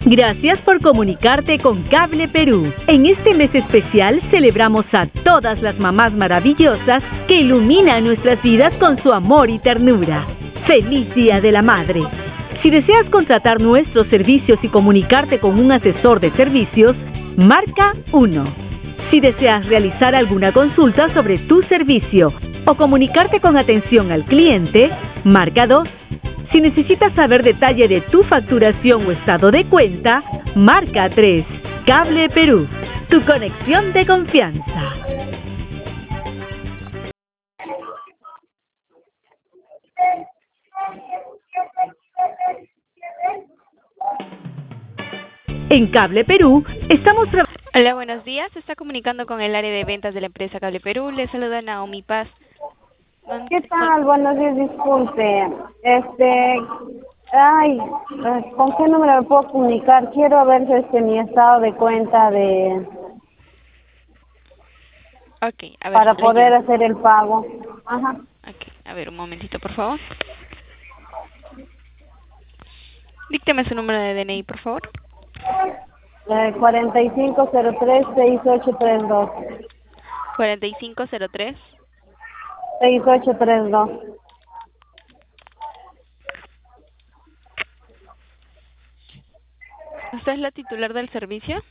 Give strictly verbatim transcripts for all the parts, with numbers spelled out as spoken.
Gracias por comunicarte con Cable Perú. En este mes especial celebramos a todas las mamás maravillosas que iluminan nuestras vidas con su amor y ternura. ¡Feliz Día de la Madre! Si deseas contratar nuestros servicios y comunicarte con un asesor de servicios, marca uno. Si deseas realizar alguna consulta sobre tu servicio o comunicarte con atención al cliente, marca dos. Si necesitas saber detalle de tu facturación o estado de cuenta, marca tres. Cable Perú, tu conexión de confianza. En Cable Perú estamos trabajando. Hola, buenos días. Se está comunicando con el área de ventas de la empresa Cable Perú. Le saluda Naomi Paz. ¿Qué tal? Buenos días, disculpe. Este, ay, ¿con qué número me puedo comunicar? Quiero ver este mi estado de cuenta de Okay, a ver, para poder yo. hacer el pago. Ajá. Okay, a ver, un momentito, por favor. Dícteme su número de D N I, por favor. Eh, cuarenta y cinco cero tres seis ocho tres dos. cuarenta y cinco cero tres seis ocho tres dos. ¿Usted es la titular del servicio?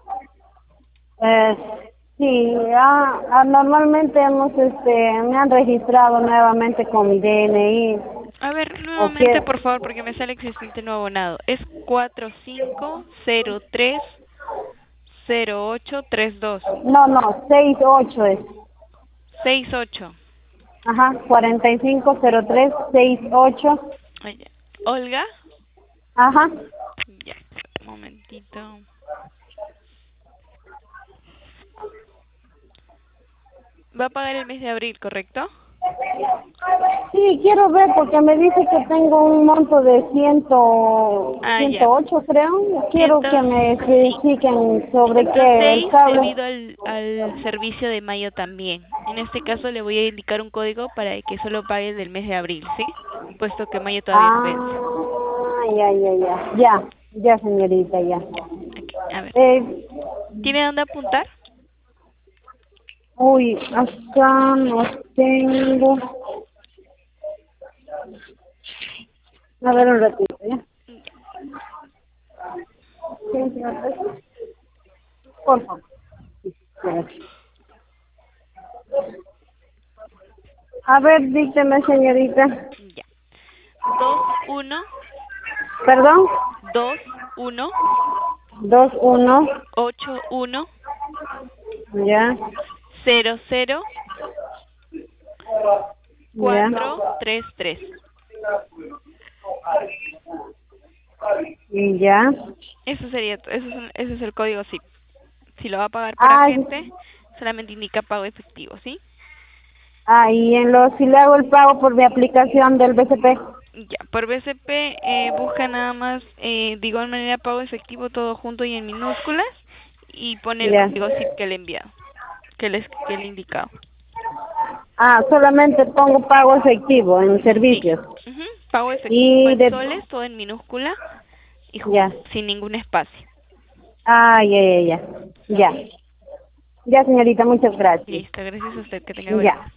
Eh, sí, ah, ah, normalmente hemos, este, me han registrado nuevamente con mi D N I. A ver, ¿O nuevamente, qué? por favor, porque me sale existente no abonado. Es cuatro cinco cero tres cero ocho tres dos. No, no, seis ocho es. seis ocho. Ajá, cuarenta y cinco cero tres seis ocho. Olga. Ajá. Ya, un momentito. Va a pagar el mes de abril, ¿correcto? Sí, quiero ver porque me dice que tengo un monto de ciento, Ah, ciento ocho, ya. creo. Quiero que me especifiquen sobre qué el ciento seis cable. debido al, al servicio de mayo también. En este caso le voy a indicar un código para que solo pague del mes de abril, ¿sí? Puesto que mayo todavía no vence. Ah, ya, ya, ya. Ya, ya, señorita, ya. Aquí, a ver. Eh, ¿Tiene dónde apuntar? uy, acá no tengo. A ver un ratito, ¿ya? Sí, señor. Por favor. A ver, dígame, señorita. Ya. Dos uno. ¿Perdón? Dos uno. Dos uno. Ocho uno. Ya. Cero cero. Ya. Cuatro tres tres. Y ya. Eso sería, eso es, un- ese es el código S I P. Si lo va a pagar por Ah, agente, solamente indica pago efectivo, ¿sí? ah, y en lo, si le hago el pago por mi aplicación del B C P. Ya, por B C P eh, busca nada más eh, de igual manera pago efectivo todo junto y en minúsculas y pone el Ya. código S I P que le he enviado, que les que le he indicado. Ah, solamente pongo pago efectivo en Sí. servicios. Ujú, pago efectivo Y en de... soles, todo en minúscula y Ya. junto, sin ningún espacio. Ah, ya, ya, ya. Ya. Ya, señorita, muchas gracias. Listo, gracias a usted, que tenga buen Ya. día.